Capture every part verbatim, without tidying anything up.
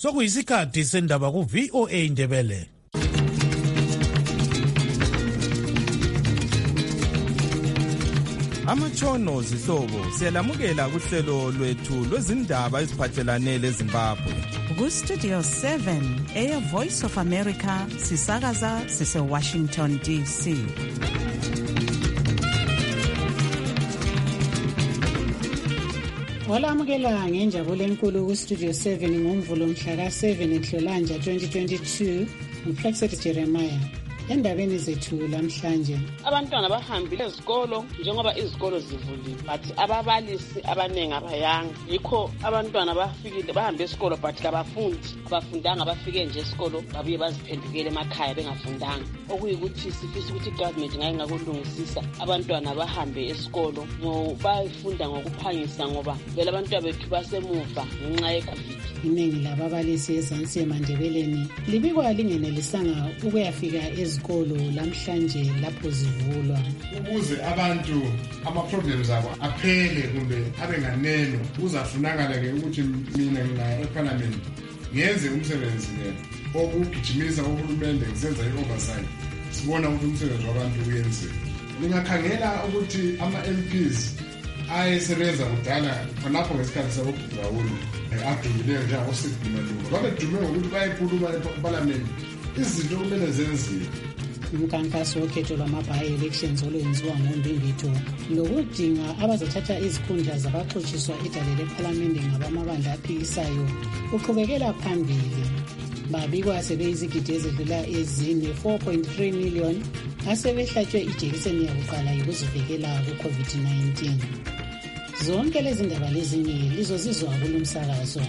Sokuyisikhathi sendaba ku V O A Ndebele. Amatshono zihlobo siyalamukela kuhlelo lwethu lwezindaba eziphathelane leZimbabwe. Ku Studio seven, Air Voice of America, sisakaza sise Washington D C. Walamukela ngenjabulo enkulu ku Studio seven ngomvulo mhla ka seven eNhlolanja twenty twenty-two, uMflexithi Jeremiah. Endabeni zethu lamhlanje, abantwana bahambile ezikolo njengoba izikolo zivuliwe, but ababalisi abanengi abayanga, yikho abantwana bafikile bahambe esikolo but kabafundi, abafundanga bafike nje esikolo babuye baziphendukele emakhaya bengafundanga. Okuyikuthi sifisa ukuthi government ngeke ngakulungisisa abantwana bahambe esikolo bayifunda ngokuphangisa ngoba vele abantwana bethu basemuva ngenxa ye-COVID. Iningi lababalisi eZansi eMandebeleni libikwa lingenelisanga ukuyafika ezikolo lamhlanje lapho zivulwa. Ukuze abantu ama-problems abo aphele kumbe abe nganeno, kuzafunakala-ke ukuthi mina ngingaya eParliament ngenze umsebenzi wokugijimisa uhulumende ngisenza i-oversight, sibona ukuthi umsebenzi wabantu uyenziwe. Ningakhangela ukuthi ama-M Ps ayesebenza kudala khonapho ngesikhathi sabogawulu adumileyo njengaboSigimaluka babedume ngokuthi bayekhuluma eParliament izinto kumele zenziwe. Umkhankaso wokhetho lwama-by-elections olwenziwa ngoMbimbithi lokudinga abazothatha izikhundla zabaxotshiswa idale lePhalamende ngabamabandla aphikisayo uqhubekela phambili. Babikwa sebeyizigidi ezidlula ezine four point three million asebehlatshwe ijekiseni yakuqala yokuzivikela ku-COVID nineteen. Zonke lezi ndaba lezinye lizozizwa kulo msakazo.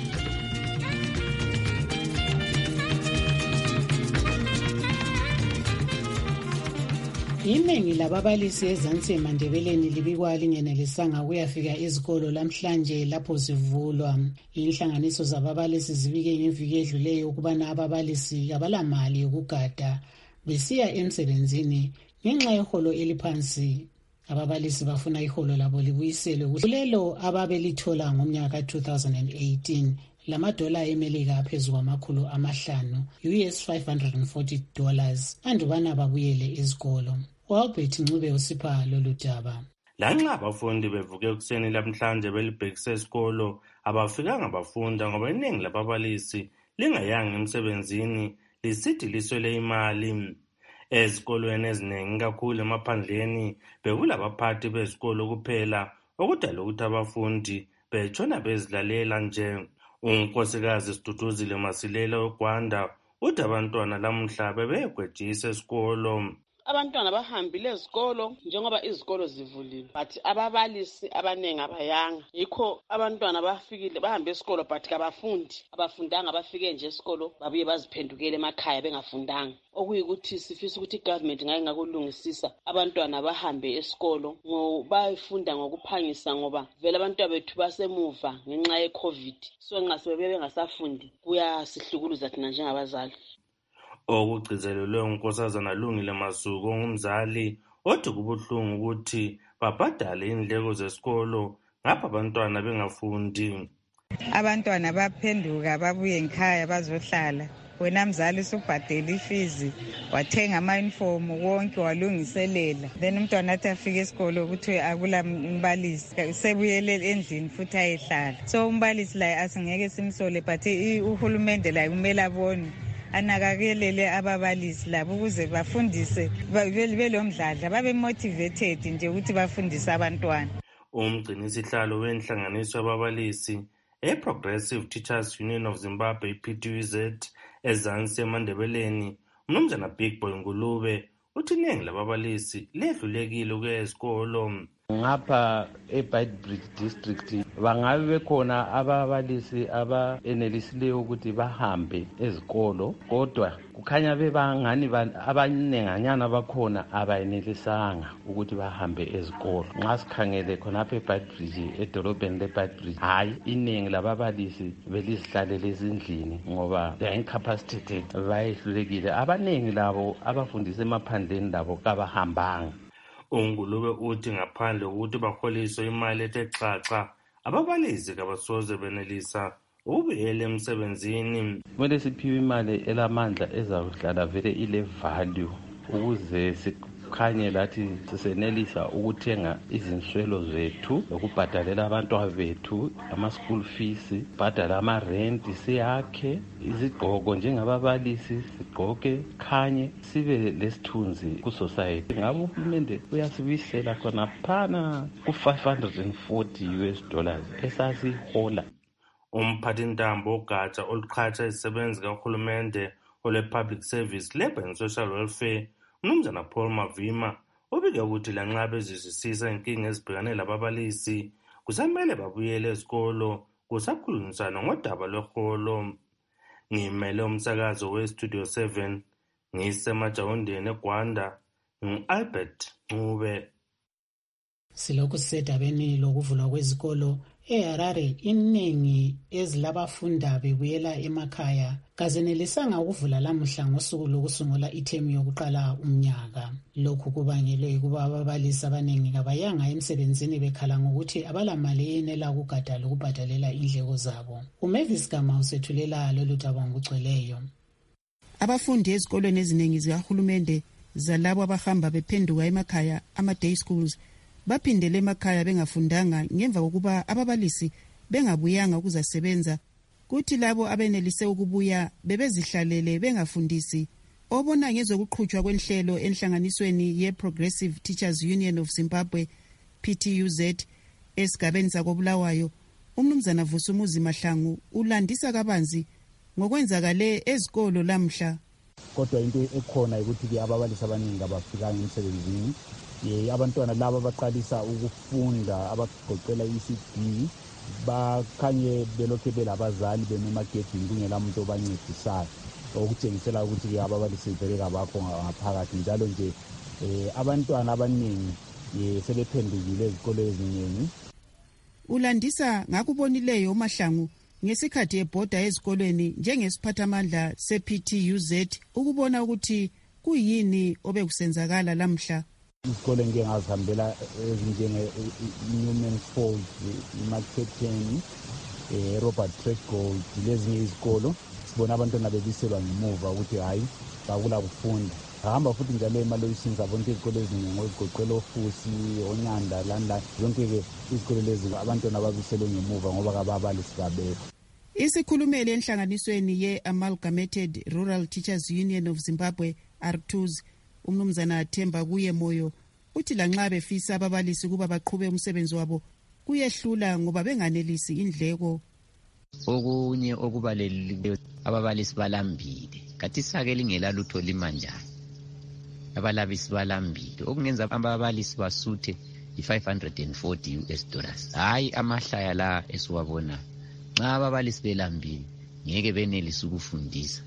Iningi lababalisi eZansi eMandebeleni libikwa lingenelisanga kuyafika ezikolo lamhlanje lapho zivulwa. Inhlanganiso zababalisi zibike ngeviki edluleyo ukubana ababalisi abalamali yokugada besiya emsebenzini ngenxa yeholo eliphansi. Ababalisi bafuna iholo labo libuyiselwe kulelo ababelithola ngomnyaka two thousand eighteen. Lamadola eMelika aphezulu kwamakhulu amahlanu, U S five hundred forty dollars, andubana babuyele ezikolo. Albert Ncube usipha lolu daba. Lanxa abafundi bevuke ekuseni lamhlanje belibhekise esikolo, abafikanga bafunda ngoba iningi lababalisi lingayanga emsebenzini lisithi liswele imali. Ezikolweni eziningi kakhulu emaphandleni bekulabaphathi bezikolo kuphela okudala ukuthi abafundi betshona bezilalela nje. Unkosikazi Siduduzile Masilela weGwanda uthi abantwana lamhla bebegwejisa esikolo. Abantwana bahambile ezikolo njengoba izikolo zivuliwe, but ababalisi abanengi abayanga, yikho abantwana bafikile bahambe esikolo but kabafundi, abafundanga bafike nje esikolo babuye baziphendukele emakhaya bengafundanga. Okuyikuthi sifisa ukuthi government ngeke ngakulungisisa abantwana bahambe esikolo bayifunda ngokuphangisa ngoba vele abantwana bethu basemuva ngenxa ye-COVID. So nxa sebebe bengasafundi kuyasihlukuluza thina njengabazali. Okugcizelelwe uNkosazana Lungile Masuku ongumzali othi kubuhlungu ukuthi babhadale indleko zesikolo ngapha abantwana bengafundi. Abantwana baphenduka babuye ekhaya bazohlala. Wena mzali usubhadela ifizi, wathenga ama-uniform wonke walungiselela, then umntwana athi afike esikolo ukuthi akula mbalisi sebuyele endlini futhi ayehlala. So umbalisi laye asingeke simsole, but uhulumende laye kumele abone anakakelele ababalisi labo ukuze bafundise belomdladla babe motivated nje ukuthi bafundise abantwana. Umgcinisihlalo wenhlanganiso yababalisi eProgressive Teachers Union of Zimbabwe I P T U Z eZansi eMandebeleni uMnumzana Big Boy Ngulube uthi iningi lababalisi ledlulekile ukuya esikolo. Ngapha eBeitbridge district bangabe bekhona ababalisi abaenelisileyo ukuthi bahambe ezikolo, kodwa kukhanya bebangani abanenganyana bakhona abayenelisanga ukuthi bahambe ezikolo. Nxa sikhangele khonapha eBeitbridge edolobheni leBeitbridge, hayi iningi lababalisi belizihlalele ezindlini ngoba they are incapacitated, bayehlulekile. Abaningi labo abafundisa emaphandleni labo kabahambanga. Ungulube uthi ngaphandle ukuthi baholiswe imali ethe xaxa, ababalisi kabasoze benelisa ubuyele emsebenzini. Kumele siphiwe imali elamandla ezakuhlala vele ile value ukuze sikhanye lathi sisenelisa ukuthenga izinswelo zethu lokubhadalela abantwana bethu ama-school fees, bhadala ama-rent, siyakhe izigqoko njengababalisi, sigqoke khanye sibe lesithunzi ku-society. Ngabe uhulumende uyasibisela khona phana ku-five hundred forty U S dollars esasihola. Umphathintambo wogatsha oluqhatsha izisebenzi kahulumende ole-Public Service, Labour and Social Welfare, uMnumzana Paul Mavima, ubike ukuthi lanxa bezizwisisa inkinga ezibhekane lababalisi kusamele babuyele ezikolo kusakhulunyiswana ngodaba lweholo. Ngimele umsakazo we-Studio seven ngisemajawundeni eGwanda, ngu-Albert Ncube. Silokhu sisedabeni lokuvulwa kwezikolo eHarare, iningi ezilabafunda bebuyela emakhaya kazenelisanga ukuvula lamuhla ngosuku lokusungula ithemu yokuqala umnyaka. Lokhu kubangelwe kuba ababalisi abaningi kabayanga emsebenzini bekhala ngokuthi abalamali eyenela ukugada lokubhadalela indleko zabo. uMavis Gama usethulela lolu daba ngokugcweleyo. Abafundi ezikolweni eziningi zikahulumende zalabo abahamba bephenduka emakhaya, ama-day schools, baphindele emakhaya bengafundanga ngemva kokuba ababalisi bengabuyanga ukuzasebenza, kuthi labo abenelise ukubuya bebezihlalele bengafundisi. Obona ngezokuqhutshwa kwenhlelo enhlanganisweni ye-Progressive Teachers Union of Zimbabwe, P T U Z, esigabeni sakobulawayo, uMnumzana Vusumuzi Mahlangu ulandisa kabanzi ngokwenzakale ezikolo lamhla. Kodwa into ekhona ukuthi ababalisi abaningi abafikanga emsebenzini. Abantwana laba baqalisa ukufunda abagoqela i-E C D bakhanye belokhe belabazali bememagedini kungela muntu obancedisayo, okutshengisela ukuthi ababalisi vele kabakho ngaphakathi. Njalo nje abantwana abaningi sebephendukile ezikolo eziningi. Ulandisa ngakubonileyo uMahlangu ngesikhathi ebhoda ezikolweni njengesiphathamandla se-P T U Z ukubona ukuthi kuyini obekusenzakala lamhla. Isikole ngeke ngazihambela ezinjenge-Newman Falls, iMarketing, Robert Tregold, lezinye izikolo sibona abantwana bebiselwa ngemuva ukuthi hayi bakula kufunda. Hamba futhi njalo emaloyisini zabonke izikolo eziningi ezigoqela oFusi, Onyanda, Landa, zonke-ke izikolo lezi abantwana babiselwe ngemuva ngoba kababalisi babekho. Isikhulumeli enhlanganisweni ye-Amalgamated Rural Teachers Union of Zimbabwe, R T U Z, uMnumzana Themba kuye moyo uthi lanxa befisa ababalisi kuba baqhube umsebenzi wabo kuyehlula ngoba benganelisi indleko. Okunye okubaleleyo ababalisi balambile, kathi sake lingela lutho limanjani. Abalabisi balambile okungenza ababalisi basuthe i-five hundred forty U S dollars. Hayi amahlaya la esiwabona. Nxa ababalisi belambile ngeke benelise ukufundisa.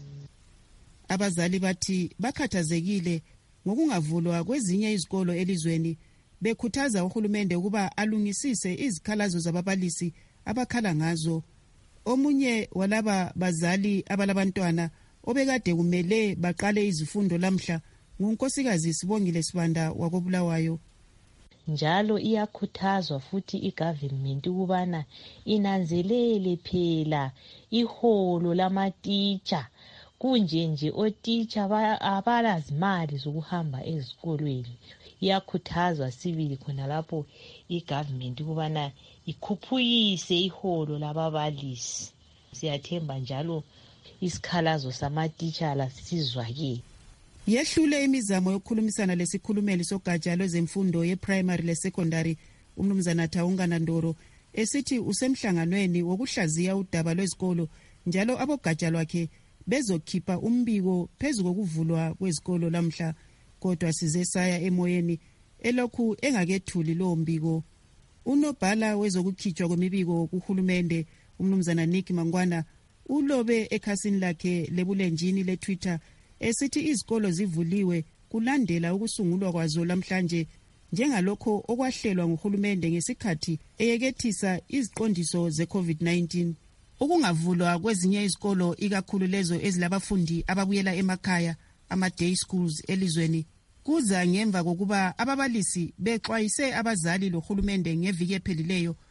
Abazali bathi bakhathazekile ngokungavulwa kwezinye izikolo elizweni, bekhuthaza uhulumende ukuba alungisise izikhalazo zababalisi abakhala ngazo. Omunye walaba bazali abalabantwana obekade kumele baqale izifundo lamhla ngunkosikazi Sibongile Sibanda wakobulawayo. Njalo iyakhuthazwa futhi igovernment ukubana inanzelele phela iholo lamatitsha. Kunje nje otitsha abalazimali zokuhamba ezikolweni. Iyakhuthazwa sibili khona lapho igovernment ukubana ikhuphukise iholo lababalisi. Siyathemba njalo isikhalazo samatitshala sizwakele. Yehlule imizamo yokukhulumisana lesikhulumeli sogatsha lwezemfundo ye-primary le-secondary uMnumzana Taungana Ndoro esithi usemhlanganweni wokuhlaziya udaba lwezikolo njalo abogatsha lwakhe bezokhipha umbiko phezu kokuvulwa kwezikolo lamhla, kodwa size saya emoyeni elokhu engakethuli lo mbiko. Unobhala wezokukhitshwa kwemibiko kuhulumende uMnumzana Nick Mangwana ulobe ekhasini lakhe lebulenjini le-Twitter esithi izikolo zivuliwe kulandela ukusungulwa kwazo lamhlanje njengalokho okwahlelwa nguhulumende ngesikhathi eyekethisa iziqondiso ze-COVID nineteen. Ukungavulwa kwezinye izikolo ikakhulu lezo ezilabafundi ababuyela emakhaya, ama-day schools elizweni, kuza ngemva kokuba ababalisi bexwayise abazali lohulumende ngeviki ephelileyo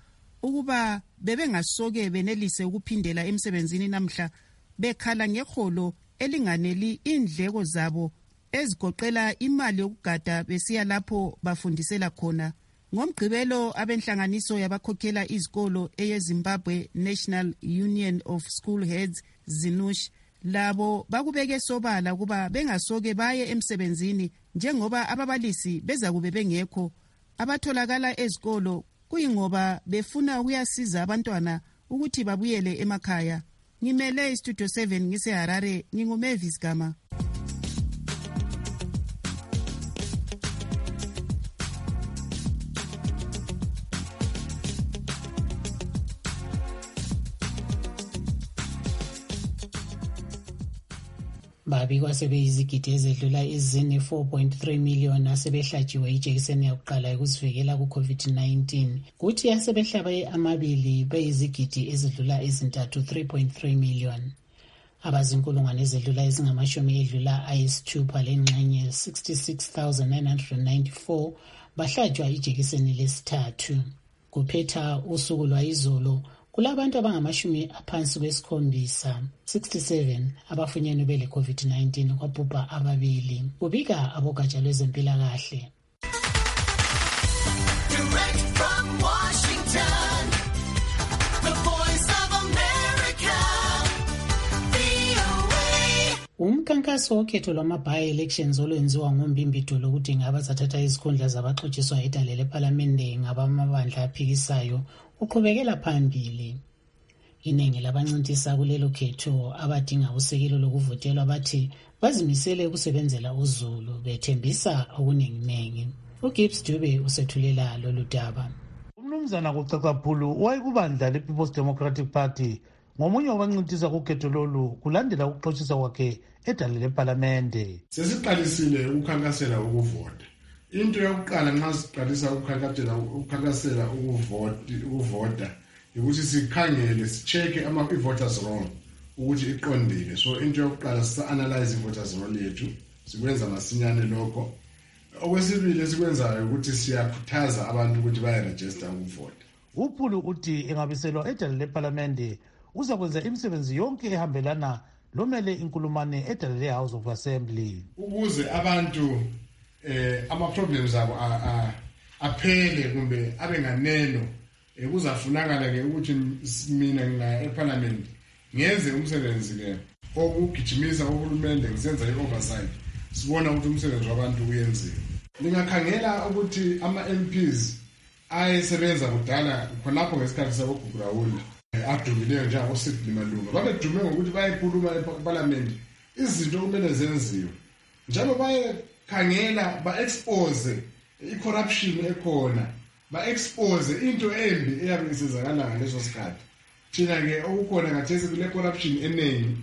ukuba bebengasoke benelise ukuphindela emsebenzini namhla bekhala ngeholo elinganeli indleko zabo ezigoqela imali yokugada besiya lapho bafundisela khona. Ngomgqibelo abenhlanganiso yabakhokhela izikolo eyeZimbabwe National Union of School Heads ZINUSH labo bakubeke sobala kuba bengasoke baye emsebenzini njengoba ababalisi beza kube bengekho. Abatholakala ezikolo kuyingoba befuna ukuyasiza abantwana ukuthi babuyele emakhaya. Ngimele iStudio seven ngiseHarare, nginguMavis Gama. Babi kwasebeyizigidi ezedlula ezine four point three million asebehlatshiwe ijekiseni yakuqala yokuzivikela ku-COVID nineteen. Kuthi asebehlaba amabili beyizigidi ezedlula ezintathu three point three million. Abazinkulungwane ezedlula ezingamashumi edlula ayisithupha lengxenye sixty-six thousand nine hundred ninety-four bahlatshwa ijekiseni lesithathu. Kuphetha usuku lwayizolo kulabantu abangamashumi aphansi kwesikhombisa sixty-seven abafunyenwe bele COVID nineteen kwabhubha ababili, kubika abogatsha lwezempilakahle. Direct from Washington, the voice of America, V O A. Umkhankaso wokhetho lwama-by-elections olwenziwa ngoMbimbidolo ukudinga abazathatha izikhundla zabaxotshiswa edale lePhalamende ngabamabandla aphikisayo uqhubekela phambili. Iningi labancintisa kulelo khetho abadinga usekelo lokuvotelwa bathi bazimisele ukusebenzela uZulu bethembisa okuningi-ningi. uGibbs Dube usethulela lolu daba. Umnumzana kucacaphulu wayekubandla le-People's Democratic Party ngomunye wabancintisa kukhetho lolu kulandela ukuxotshiswa kwakhe edale lePhalamende. Sesiqalisile ukukhankasela ukuvota. Into yokuqala nxa siqalisa ukukhankasela ukukhankasela ukuvota ukuvota ukuthi sikhangele sicheke ama voters roll ukuthi iqondile. So into yokuqala sisa analyze voters roll yethu, sikwenza masinyane lokho. Okwesibili sikwenzayo ukuthi siyakhuthaza abantu ukuthi baye register ukuvota. Uphulu uthi engabiselwa edale lePhalamende uzakwenza imisebenzi yonke ehambelana lomele inkulumane edale leHouse of Assembly ukuze abantu eh ama problems abo aphele kumbe abe nganeno. Kuzafunakala ke ukuthi mina ngina eParliament ngenze umsebenzi ke okugijimisa uhulumende ngisenza i-oversight, sibona ukuthi umsebenzi wabantu uyenziwe. Ningakhangela ukuthi ama-M Ps ayesebenza kudala khonapho ngesikhathi sabogugulawula adumileyo njengabo Siphi Malunga babedume ngokuthi bayekhuluma eParliament izinto kumele zenziwe, njalo bayekhangela ba-expose i-corruption ekhona, ba-expose into embi eyabe isenzakala ngaleso sikhathi. Thina ke okukhona kathesi kule corruption eningi,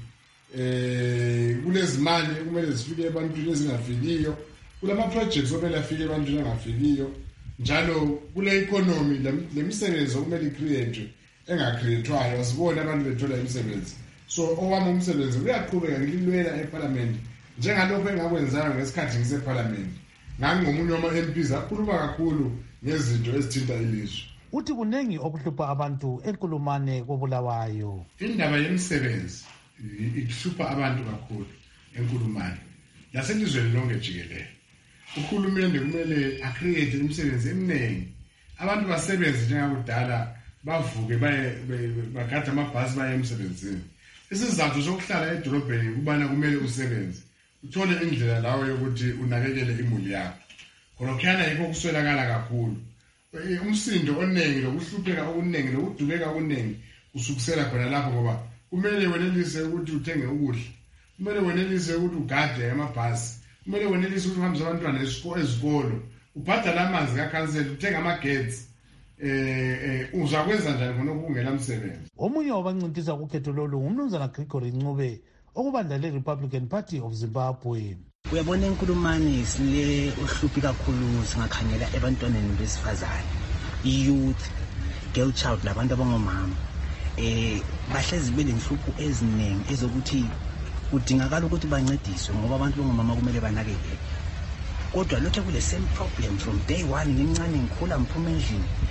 eh kulezimali kumele zifike ebantwini ezingafikiyo, kulama projects okumele afike ebantwini abangafikiyo, njalo kule economy lemisebenzi okumele icreate engacreatwayo asibone abantu bethola imisebenzi. So owami umsebenzi uyaqhubeka ngililwela eParliament njengalokho engakwenzayo ngesikhathi ngiseParliament. Ngangomunye wama-M Ps akhuluma kakhulu ngezinto ezithinta ilizwe. Uthi kunengi okuhlupha abantu enkulumane koBulawayo. Indaba yemisebenzi ihlupha abantu kakhulu enkulumane naselizweni lonke jikelele. Uhulumende kumele acreate imisebenzi eminingi, abantu basebenze njengakudala, bavuke baye bagada amabhasi baye emsebenzini. Isizathu sokuhlala edolobheni kubana kumele usebenze, uthole indlela lawo yokuthi unakekele imuli yakho. Khona yikho kuswelakala kakhulu. Umsindo oningi lokuhlupheka okuningi lokudubeka okuningi usukusela khona lapho, ngoba kumele wenelise ukuthi uthenge ukudla, kumele wenelise ukuthi ugade amabhasi, kumele wenelise ukuthi uhambise abantwana ezikolo, ubhadala amanzi kakhansela, uthenga amagetsi. Eh uzakwenza njani khona ukungela umsebenzi? Omunye wabancintisa kukhetho lolu ngumnumzana Gregory Ncube okubandla le-Republican Party of Zimbabwe. Uyabona enkulumane sile uhluphi kakhulu singakhangela ebantwaneni besifazane, youth, girl child, labantu abangomama. Eh bahlezi belenhlupho eziningi ezokuthi kudingakala ukuthi bancediswe ngoba abantu bangomama kumele banakekele. Kodwa lokho kule same problem from day one, ngincane ngikhula ngiphuma endlini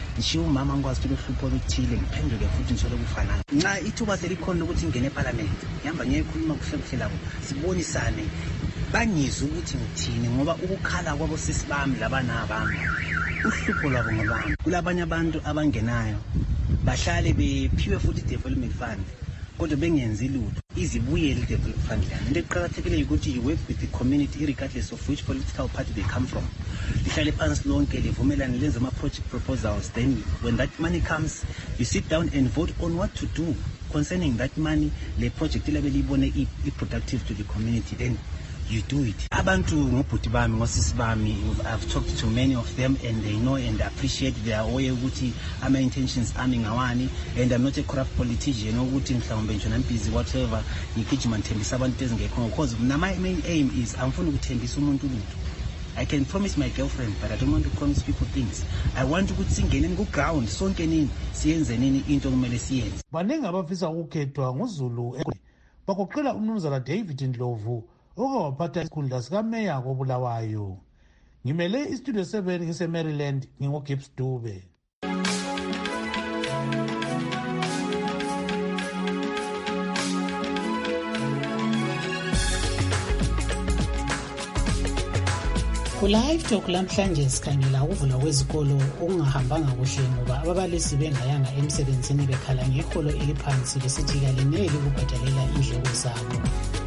ngishiya umama ngikwazi ukuthi uhlupho oluthile ngiphenduke futhi ngithole ukufanana nxa ithuba selikhona ukuthi ngene eParliament ngihamba ngiyekhuluma kuhle kuhle labo sibonisane bangizwe ukuthi ngithini ngoba ukukhala kwabo sisi bami labana abami uhlupho lwabo ngabami kulabanye abantu abangenayo bahlale bephiwe futhi development fund kodwa bengenzi lutho izibuyele development fund lana into eqhakathekile ukuthi you work with the community regardless of which political party they come from lihlale phansi lonke livumelane lenze ama project proposals then when that money comes you sit down and vote on what to do concerning that money le project lebe libone i productive to the community then you do it. Abantu ngobhuti bami ngosisi bami I've talked to many of them and they know and appreciate their way ukuthi ama intentions ami ngawani and I'm not a corrupt politician ukuthi mhlawumbe nje busy whatever ngigijima ngithembisa abantu ezingekho because my main aim is angifuni ukuthembisa umuntu lutho. I can promise my girlfriend but I don't want to promise people things. I want ukuthi singene ku ground sonke nini siyenze nini into kumele siyenze. Baningi abafisa ukukhethwa ngoZulu bakoqela umnumzana David Ndlovu oke waphatha isikhundla sikameya koBulawayo. Ngimele istudio seven ngise-Maryland ngingoGibbs Dube. Ku-Live Talk lamhlanje sikhangela ukuvulwa kwezikolo okungahambanga kuhle ngoba ababalisi bengayanga emsebenzini bekhala ngeholo eliphansi besithi kaleneli ukubhadalela indleko zabo.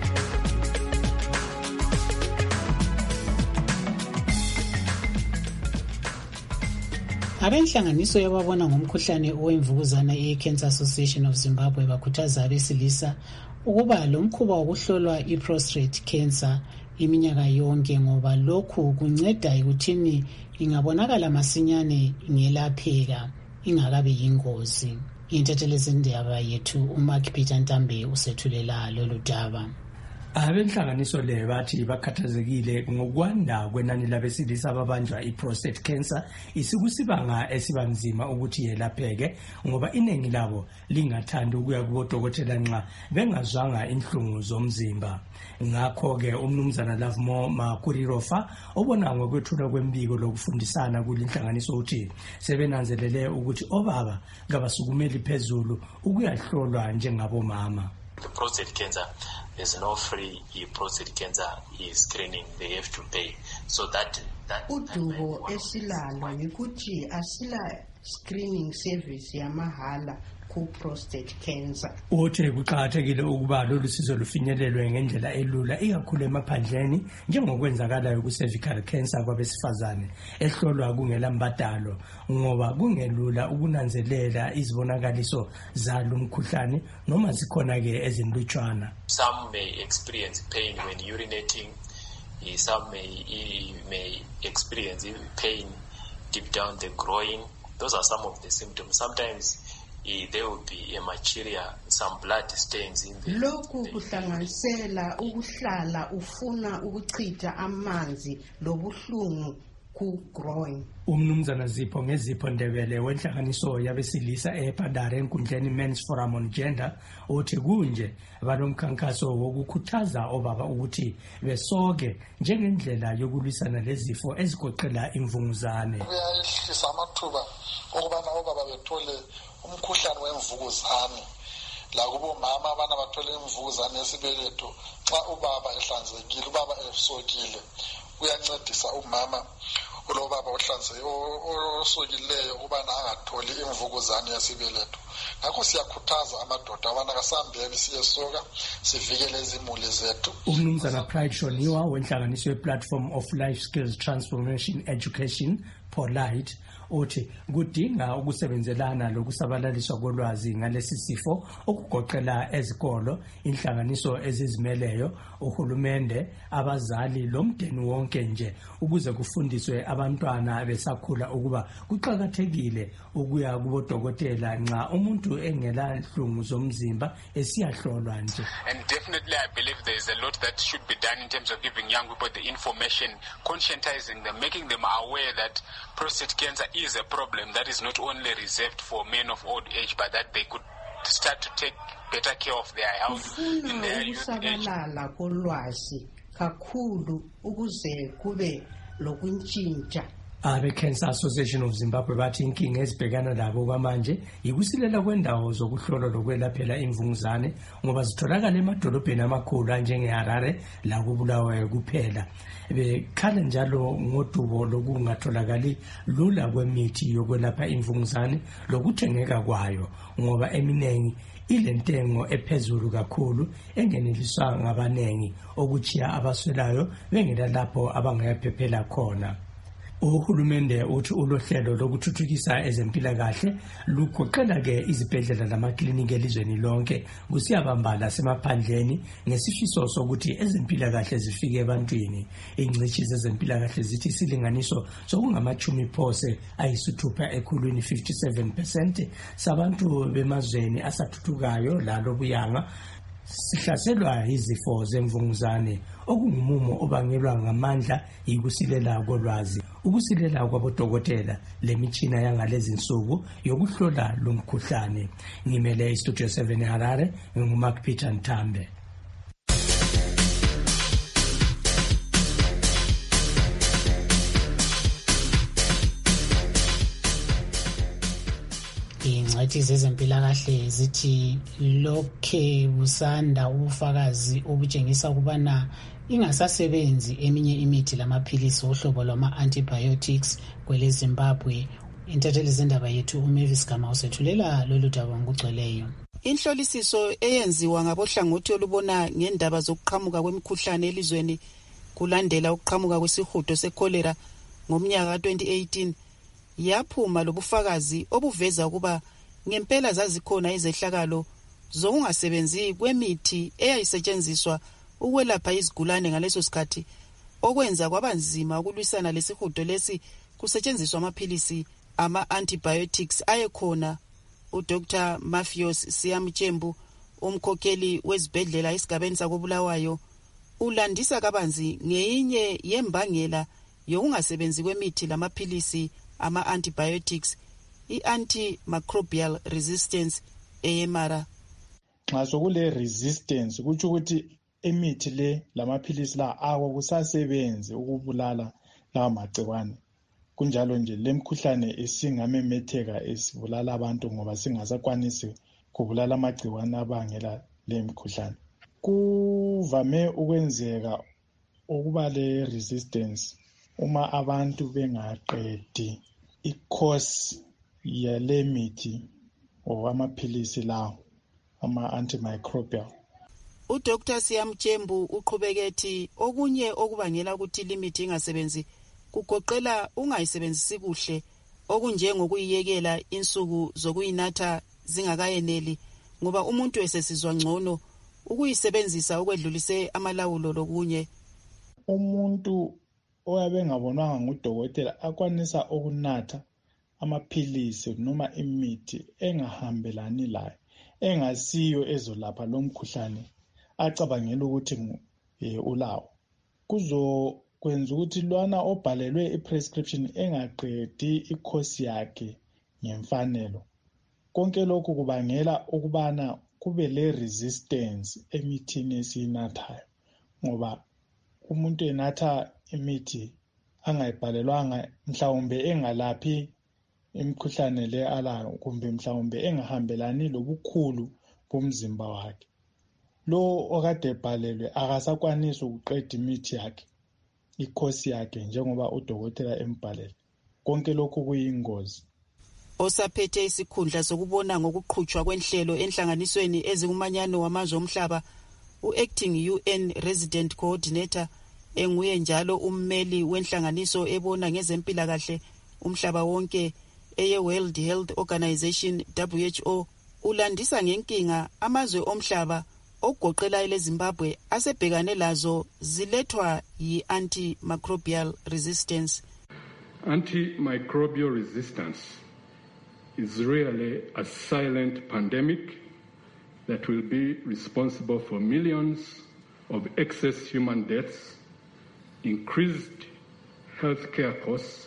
Abenhlanganiso yababona ngomkhuhlane owemvukuzana ye-Cancer Association of Zimbabwe bakhuthaza abesilisa ukuba lo mkhuba wokuhlolwa i-prostate cancer iminyaka yonke ngoba lokhu kunceda ekuthini ingabonakala masinyane ingelapheka ingakabe yingozi. Intethelezindaba yethu uMark Peter Ntambe usethulela lolu daba. Abenhlanganiso le bathi bakhathazekile ngokwanda kwenani labesilisa ababanjwa i-prostate cancer isikusibanga esibanzima ukuthi yelapheke ngoba iningi labo lingathanda ukuya kubodokotela nxa bengazwanga inhlungu zomzimba. Ngakho-ke umnumzana Lovemore Makurirofa obona ngokwethulwa kwembiko lokufundisana kulinhlanganiso uthi sebenanzelele ukuthi obaba ngabasukumeli phezulu ukuyahlolwa njengabomama. The prostate cancer, there's no free prostate cancer screening, they have to pay. So that that udubo esilalo yikuthi asila screening service yamahala ku prostate cancer. Uthe kuqhakathekile ukuba lolu sizo lufinyelelwe ngendlela elula ikakhulu emaphandleni njengokwenzakalayo ku cervical cancer kwabesifazane ehlolwa kungela mbadalo ngoba kungelula ukunanzelela izibonakaliso zalo mkhuhlane noma zikhona ke ezinlutshwana. Some may experience pain when urinating, some may may experience pain deep down the groin. Those are some of the symptoms. Sometimes Uh, there will be a hematuria, some blood stains in the lokhu kuhlanganisela ukuhlala ufuna ukuchitha amanzi lobuhlungu ku groin. Umnumzana Zipho ngezipho Ndebele wenhlanganiso yabesilisa ePadare enkundleni Men's Forum on Gender uthi kunje balomkhankaso wokukhuthaza obaba ukuthi besoke njengendlela yokulwisana lezifo ezigoqela imvunguzane. Uyayehlisa amathuba okubana obaba bethole umkhuhlane wemvukuzane la kubo mama abana bathole imvukuzane yesibeletho xa ubaba ehlanzekile ubaba esokile uyancedisa umama ulobaba ohlanzekile osokileyo ubana angatholi imvukuzane yesibeletho. Ngakho siyakhuthaza amadoda abana kasambeni siyesoka sivikele izimuli zethu. Umnumzana Pride Shoniwa wenhlanganiso ye-Platform of Life Skills Transformation Education Polite uthi kudinga ukusebenzelana lokusabalaliswa kolwazi ngalesi sifo okugoqela ezikolo, inhlanganiso ezizimeleyo, uhulumende, abazali lomndeni wonke nje ukuze kufundiswe abantwana besakhula ukuba kuqhakathekile ukuya kubodokotela nxa umuntu engela nhlungu zomzimba esiyahlolwa nje. And definitely I believe there is a lot that should be done in terms of giving young people the information, conscientizing them, making them aware that prostate cancer is a problem that is not only reserved for men of old age, but that they could start to take better care of their health in their youth age. Kolwazi kakhulu ukuze kube lokuntshintsha abe-Cancer Association of Zimbabwe bathi inkinga ezibhekana labo kwamanje yikusilela kwendawo zokuhlola lokwelaphela imvunguzane ngoba zitholakala emadolobheni amakhulu anjengeHarare la kuBulawayo kuphela. Bekhala njalo ngodubo lokungatholakali lula kwemithi yokwelapha imvunguzane lokuthengeka kwayo ngoba eminengi ilentengo ephezulu kakhulu engeneliswa ngabanengi okuchiya abaswelayo bengela lapho abangayaphephela khona. Uhulumende uthi ulohlelo lokuthuthukisa ezempilakahle lugoqela ke izibhedlela lamakliniki elizweni lonke kusiyabambala semaphandleni ngesifiso sokuthi ezempilakahle zifike ebantwini. Ingcitshi zezempilakahle zithi isilinganiso sokungamachumi phose ayisithupha ekhulwini fifty-seven percent sabantu bemazweni asathuthukayo lalo buyanga sihlaselwa izifo zemvunguzane okungumumo obangelwa ngamandla yikusilela kolwazi ukusilela kwabodokotela lemitshina yangalezi nsuku yokuhlola lo mkhuhlane. Ngimele iStudio seven Harare nginguMark Peter Ntambe. Ingcitshi zezempilakahle zithi lokhe busanda ubufakazi obutshengisa ukubana ingasasebenzi eminye imithi lamaphilisi ohlobo lwama-antibiotics kwele Zimbabwe. Intatheli zendaba yethu uMavis Gama usethulela lolu daba ngokugcweleyo. Inhlolisiso eyenziwa ngabohlangothi olubona ngendaba zokuqhamuka kwemikhuhlane elizweni kulandela ukuqhamuka kwesihudo secholera ngomnyaka ka twenty eighteen yaphuma lobufakazi obuveza ukuba ngempela zazikhona izehlakalo zokungasebenzi kwemithi eyayisetshenziswa ukwelapha izigulane ngaleso sikhathi okwenza kwabanzima ukulwisana lesihudo lesi kusetshenziswa amaphilisi ama-antibiotics ayekhona. uDr Mafios Siyamchembu umkhokheli wezibhedlela esigabeni sakobulawayo ulandisa kabanzi ngeyinye yembangela yokungasebenzi kwemithi lamaphilisi ama-antibiotics i-antimicrobial resistance eyemara. Nxa sokule resistance kutsho ukuthi imithi le lamaphilisi la akusasebenzi ukubulala lawa magciwane. Kunjalo nje lemkhuhlane isingamemetheka esibulala abantu ngoba singasakwanisi kubulala amagciwane abangela lemkhuhlane. Kuvame ukwenzeka ukuba le resistance uma abantu bengaqedi i-course yale mithi o amaphilisi lawo ama-antimicrobial. uDr Siyamchembu uqhubekethi okunye okubangela ukuthi limithi ingasebenzi kugoqela ungayisebenzisi kuhle okunjengokuyiyekela insuku zokuyinatha zingakayeneli ngoba umuntu esesizwa ngcono ukuyisebenzisa okwedlulise amalawulo lokunye. Umuntu oyabe ngabonwanga ngudokotela akwanisa ukunatha amaphilisi noma imithi engahambelani laye engasiyo ezolapha lo mkhuhlane acabangela ukuthi ulawo. Kuzokwenza ukuthi lwana obhalelwe i-prescription engaqedi ikhosi yakhe ngemfanelo. Konke lokhu kubangela ukubana kube le resistance emithini esiyinathayo ngoba umuntu enatha imithi angayibhalelwanga mhlawumbe engalaphi imkhuhlane le alayo kumbe mhlawumbe engahambelani lobukhulu bomzimba wakhe. Lo okade ebhalelwe akasakwanisi ukuqeda imithi yakhe ikhosi yakhe njengoba udokotela embhalele. Konke lokhu kuyingozi. Osaphethe isikhundla sokubona ngokuqhutshwa kwenhlelo enhlanganisweni ezikumanyano wamazwe omhlaba u-acting U N resident coordinator enguye njalo ummeli wenhlanganiso ebona ngezempilakahle umhlaba wonke eye World Health Organization W H O ulandisa ngenkinga amazwe omhlaba okugoqela ile Zimbabwe asebhekane lazo zilethwa yi-antimicrobial resistance. Antimicrobial resistance is really a silent pandemic that will be responsible for millions of excess human deaths, increased healthcare costs,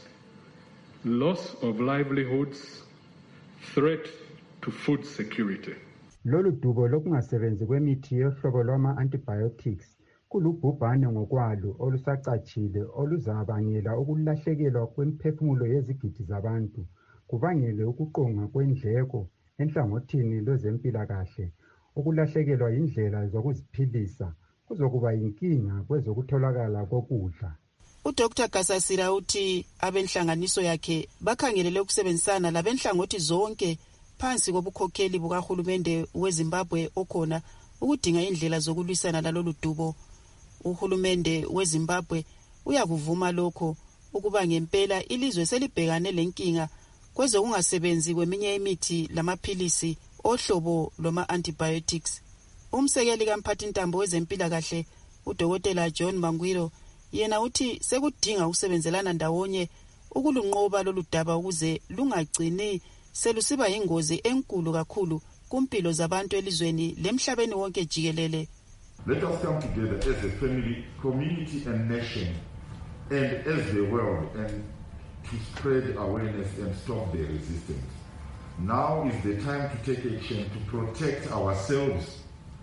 loss of livelihoods, threat to food security. Lolu dubo lokungasebenzi kwemithi yohlobo lwama-antibiotics kulubhubhane ngokwalo olusacatshile oluzabangela ukulahlekelwa kwemiphefumulo yezigidi zabantu, kubangele ukuqonga kwendleko enhlangothini lwezempilakahle, ukulahlekelwa indlela zokuziphilisa, kuzokuba yinkinga kwezokutholakala kokudla. uDr Gasasira uthi abenhlanganiso yakhe bakhangelele ukusebenzisana labenhlangothi zonke phansi kobukhokheli bukahulumende weZimbabwe okhona ukudinga indlela zokulwisana lalolu dubo. Uhulumende weZimbabwe uyakuvuma lokho ukuba ngempela ilizwe selibhekane lenkinga kwezokungasebenzi kweminye imithi lamaphilisi ohlobo loma-antibiotics. Umsekeli kamphathintambo wezempilakahle uDokotela John Mangwiro yena uthi sekudinga ukusebenzelana ndawonye ukulunqoba lolu daba ukuze lungagcini selusiba ingozi enkulu kakhulu kumpilo zabantu elizweni lemhlabeni wonke jikelele. Let us come together as a family, community and nation and as the world and to spread awareness and stop the resistance. Now is the time to take action to protect ourselves,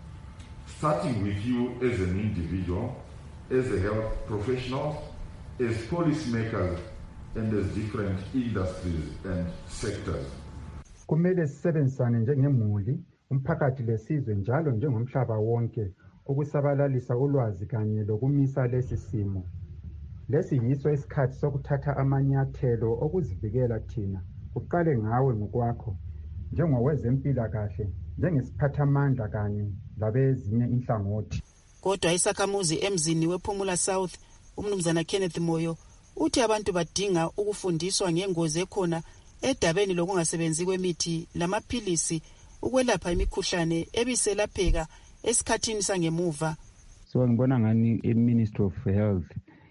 starting with you as an individual, as a health professional, as policymakers and as different industries and sectors. Kumele sisebenzisane njengemuli, umphakathi lesizwe njalo njengomhlaba wonke ukusabalalisa ulwazi kanye lokumisa lesi simo. Lesi yiso isikhathi sokuthatha amanyathelo okuzivikela thina. Uqale ngawe ngokwakho njengowezempilakahle, njengesiphathamandla kanye labezinye inhlangothi. Kodwa isakhamuzi emzini wePhumula South, umnumzana Kenneth Moyo, uthi abantu badinga ukufundiswa ngengozi ekhona edabeni lokungasebenzi kwemithi lamaphilisi ukwelapha imikhuhlane ebiselapheka esikhathini sangemuva. So ngibona ngani iMinistry of Health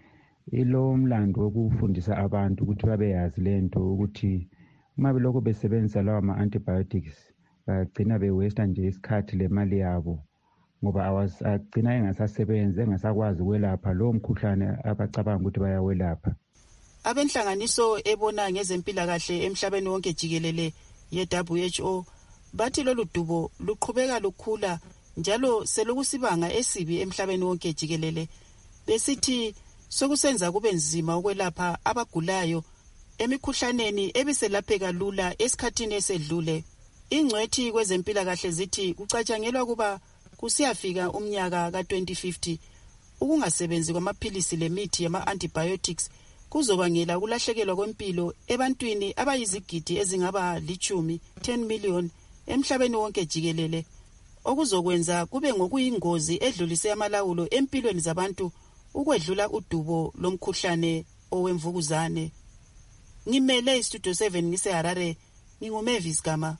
ilo mlando wokufundisa abantu ukuthi babeyazi lento ukuthi uma belokho besebenzisa lawa ama-antibiotics bagcina bewesta nje isikhathi lemali yabo ngoba awagcina engasasebenzi engasakwazi ukwelapha lowo mkhuhlane abacabanga ukuthi bayawelapha. Abenhlanganiso ebona ngezempilakahle emhlabeni wonke jikelele ye-W H O bathi lolu dubo luqhubeka lukhula njalo selokusibanga esibi emhlabeni wonke jikelele, besithi sokusenza kube nzima ukwelapha abagulayo emikhuhlaneni ebiselapheka lula esikhathini esedlule. Ingcwethi kwezempilakahle zithi kucatshangelwa kuba kusiyafika umnyaka ka twenty fifty ukungasebenzi kwamaphilisi lemithi yama-antibiotics kuzobangela ukulahlekelwa kwempilo ebantwini abayizigidi ezingaba lichumi ten million emhlabeni wonke jikelele, okuzokwenza kube ngokuyingozi edlulise amalawulo empilweni zabantu ukwedlula udubo lomkhuhlane owemvukuzane. Ngimele iStudio seven ngiseHarare, nginguMavis Gama.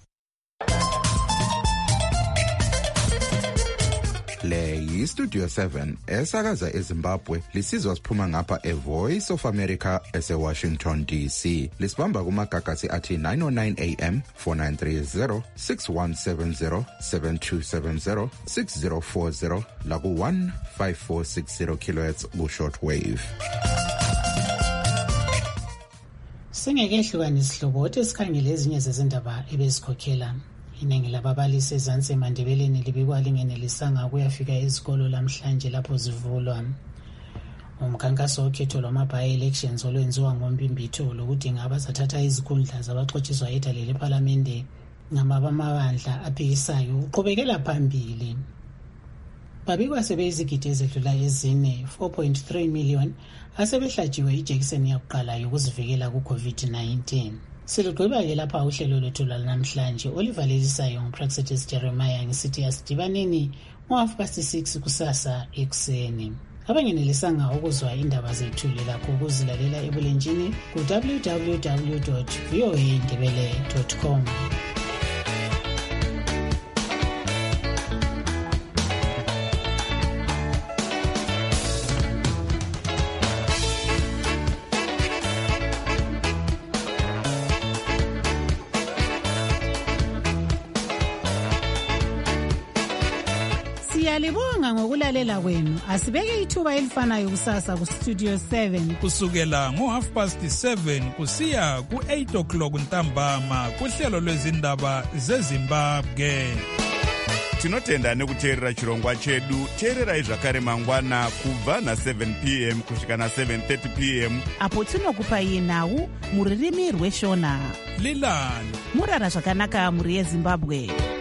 Le yiStudio seven esakaza eZimbabwe lisizwa siphuma ngapha eVoice of America eseWashington D C. Lisibamba kumagagasi athi nine oh nine A M, four nine three zero, six one seven zero, seven two seven zero, six zero four zero la ku one five four six zero kilohertz ku shortwave. Singekehlukanisa ihlobo esikhangele ezinye zezindaba ebezikhokhela. Iningi lababalisi eZansi eMandebeleni libikwa lingenelisanga kuyafika izikolo lamhlanje lapho zivulwa. Umkhankaso wokhetho lwama-by-elections olwenziwa ngoMbimbitho lokudinga abazathatha izikhundla zabaxotshiswa edale lePhalamende ngamabamabandla aphikisayo uqhubekela phambili. Babikwa sebeyizigidi ezedlula ezine, four point three million, asebehlatshiwe ijekiseni yakuqala yokuzivikela ku-COVID nineteen. Silugqiba-ke lapha uhlelo lwethu lwanamhlanje olivalelisayo nguPraxitis Jeremiah ngisithi asidibaneni ngo-half past six kusasa ekuseni. Abangenelisanga ukuzwa indaba zethu lelakho ukuzilalela ebulenjini ku-w w w dot v o a ndebele dot com. Siyalibonga ngokulalela kwenu. Asibeke ithuba elifanayo kusasa ku Studio seven kusukela ngo half past seven kusiya ku eight o'clock ntambama kuhlelo lwezindaba zeZimbabwe. tinotenda nekuteerera chirongwa chedu. Teererai zvakare mangwana kubva na-seven p m kusvika na-seven thirty p m apo tinokupai nhau muririmi rweshona. Lilan murara zvakanaka muri yeZimbabwe.